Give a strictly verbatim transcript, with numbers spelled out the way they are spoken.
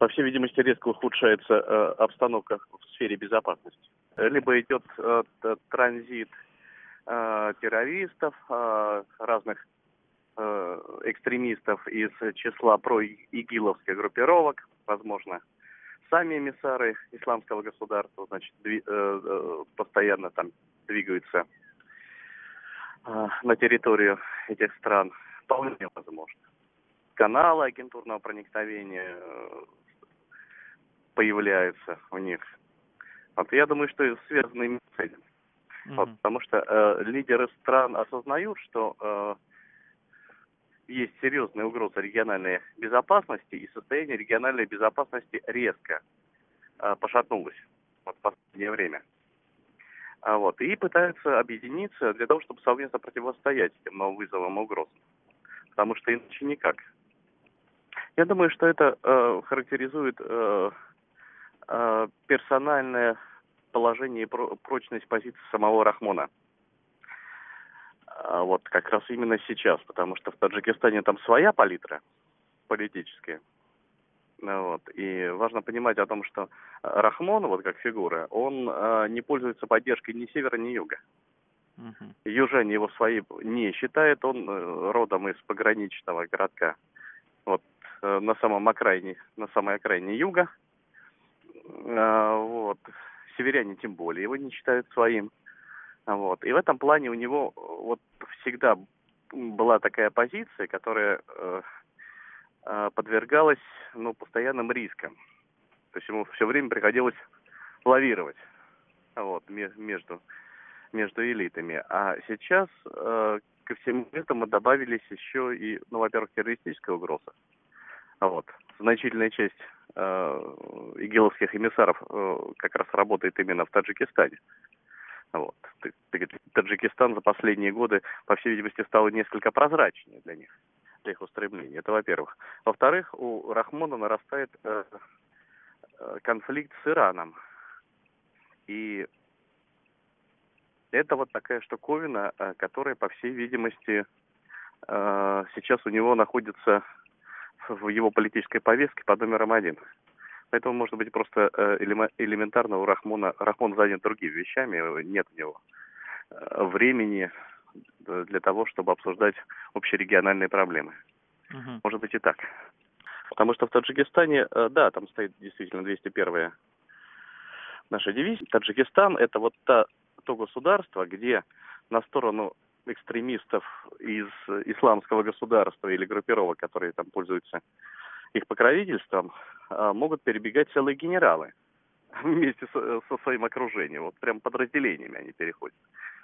По всей видимости, резко ухудшается э, обстановка в сфере безопасности. Либо идет э, транзит э, террористов, э, разных э, экстремистов из числа проигиловских группировок, возможно, сами эмиссары исламского государства, значит, дви, э, э, постоянно там двигаются э, на территорию этих стран. Вполне возможно. Каналы агентурного проникновения э, появляются у них. Вот, я думаю, что это связано именно с этим. Mm-hmm. Вот, потому что э, лидеры стран осознают, что э, есть серьезная угроза региональной безопасности, и состояние региональной безопасности резко э, пошатнулось вот, в последнее время. А, вот, и пытаются объединиться для того, чтобы совместно противостоять этим новым вызовам и угрозам. Потому что иначе никак. Я думаю, что это э, характеризует э, э, персональное положение и про- прочность позиции самого Рахмона. А, вот как раз именно сейчас, потому что в Таджикистане там своя палитра политическая. Вот, и важно понимать о том, что Рахмон, вот как фигура, он э, не пользуется поддержкой ни севера, ни юга. Uh-huh. Южане его свои не считает, он э, родом из пограничного городка. Вот, э, на самом окраине, на самой окраине юга. Э, вот. Северяне тем более его не считают своим. Вот. И в этом плане у него вот всегда была такая позиция, которая э, э, подвергалась ну, постоянным рискам. То есть ему все время приходилось лавировать вот, между, между элитами. А сейчас э, ко всему этому добавились еще и, ну, во-первых, террористическая угроза. Вот. Значительная часть э, игиловских эмиссаров э, как раз работает именно в Таджикистане. Вот. Таджикистан за последние годы, по всей видимости, стал несколько прозрачнее для них, для их устремлений. Это во-первых. Во-вторых, у Рахмона нарастает э, э, конфликт с Ираном. И это вот такая штуковина, э, которая, по всей видимости, э, сейчас у него находится в его политической повестке под номером один. Поэтому, может быть, просто э, элементарно у Рахмона, Рахмон занят другими вещами, нет у него э, времени для того, чтобы обсуждать общерегиональные проблемы. Uh-huh. Может быть и так. Потому что в Таджикистане, э, да, там стоит действительно двести первая наша дивизия. Таджикистан — это вот та, то государство, где на сторону экстремистов из исламского государства или группировок, которые там пользуются их покровительством, могут перебегать целые генералы вместе со, со своим окружением. Вот прям подразделениями они переходят.